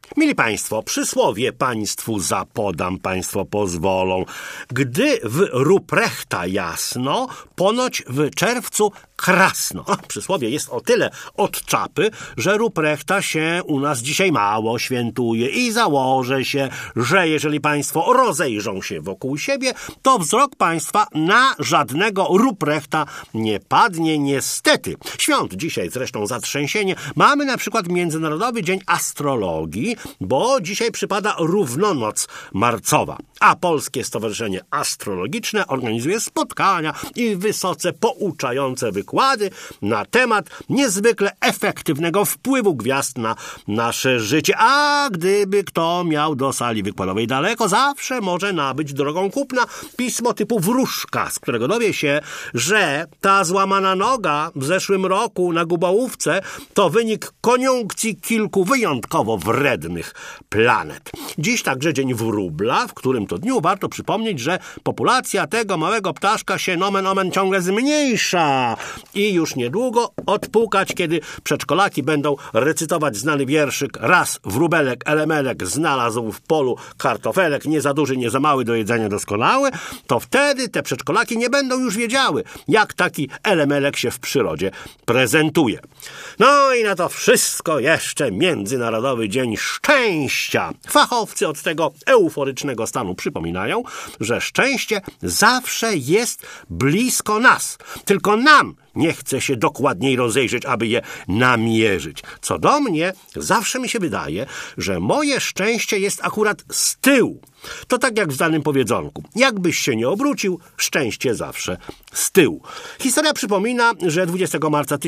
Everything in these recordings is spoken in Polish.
Mili Państwo, przysłowie Państwu zapodam, Państwo pozwolą. Gdy w Ruprechta jasno, ponoć w czerwcu krasno. Przysłowie jest o tyle od czapy, że Ruprechta się u nas dzisiaj mało świętuje i założę się, że jeżeli Państwo rozejrzą się wokół siebie, to wzrok Państwa na żadnego Ruprechta nie padnie niestety. Świąt dzisiaj zresztą zatrzęsienie. Mamy na przykład Międzynarodowy Dzień Astrologii, bo dzisiaj przypada równonoc marcowa, a Polskie Stowarzyszenie Astrologiczne organizuje spotkania i wysoce pouczające wykłady na temat niezwykle efektywnego wpływu gwiazd na nasze życie. A gdyby kto miał do sali wykładowej daleko, zawsze może nabyć drogą kupna pismo typu Wróżka, z którego dowie się, że ta złamana noga w zeszłym roku na Gubałówce to wynik koniunkcji kilku wyjątkowo wrednych planet. Dziś także dzień wróbla, w którym to dniu warto przypomnieć, że populacja tego małego ptaszka się nomen omen ciągle zmniejsza i już niedługo odpukać, kiedy przedszkolaki będą recytować znany wierszyk: raz wróbelek elemelek znalazł w polu kartofelek, nie za duży, nie za mały, do jedzenia doskonały, to wtedy te przedszkolaki nie będą już wiedziały, jak taki elemelek się w przyrodzie prezentuje. No i na to wszystko jeszcze Międzynarodowy Dzień Szczęścia. Fachowcy od tego euforycznego stanu przypominają, że szczęście zawsze jest blisko nas. Tylko nam nie chce się dokładniej rozejrzeć, aby je namierzyć. Co do mnie, zawsze mi się wydaje, że moje szczęście jest akurat z tyłu. To tak jak w danym powiedzonku. Jakbyś się nie obrócił, szczęście zawsze z tyłu. Historia przypomina, że 20 marca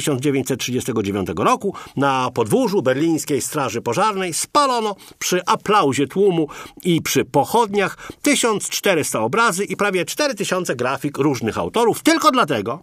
1939 roku na podwórzu berlińskiej Straży Pożarnej spalono przy aplauzie tłumu i przy pochodniach 1400 obrazy i prawie 4000 grafik różnych autorów, tylko dlatego,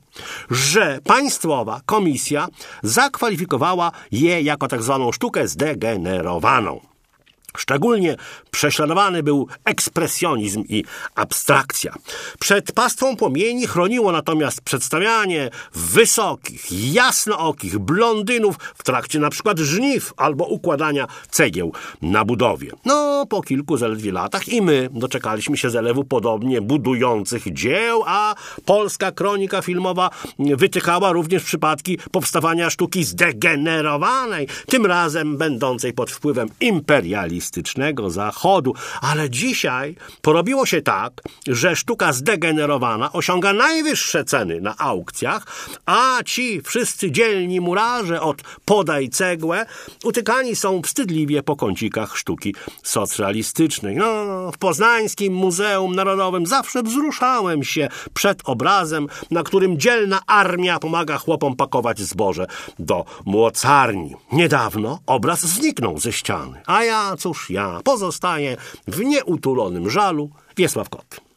że państwowa komisja zakwalifikowała je jako tak zwaną sztukę zdegenerowaną. Szczególnie prześladowany był ekspresjonizm i abstrakcja. Przed pastwą płomieni chroniło natomiast przedstawianie wysokich, jasnookich blondynów w trakcie na przykład żniw albo układania cegieł na budowie. No, po kilku zaledwie latach i my doczekaliśmy się zalewu podobnie budujących dzieł, a polska kronika filmowa wytykała również przypadki powstawania sztuki zdegenerowanej, tym razem będącej pod wpływem imperialistycznego Zachodu. Ale dzisiaj porobiło się tak, że sztuka zdegenerowana osiąga najwyższe ceny na aukcjach, a ci wszyscy dzielni murarze od podaj cegłę utykani są wstydliwie po kącikach sztuki socrealistycznej. No, w Poznańskim Muzeum Narodowym zawsze wzruszałem się przed obrazem, na którym dzielna armia pomaga chłopom pakować zboże do młocarni. Niedawno obraz zniknął ze ściany, a ja, cóż ja, pozostaję w nieutulonym żalu. Wiesław Kot.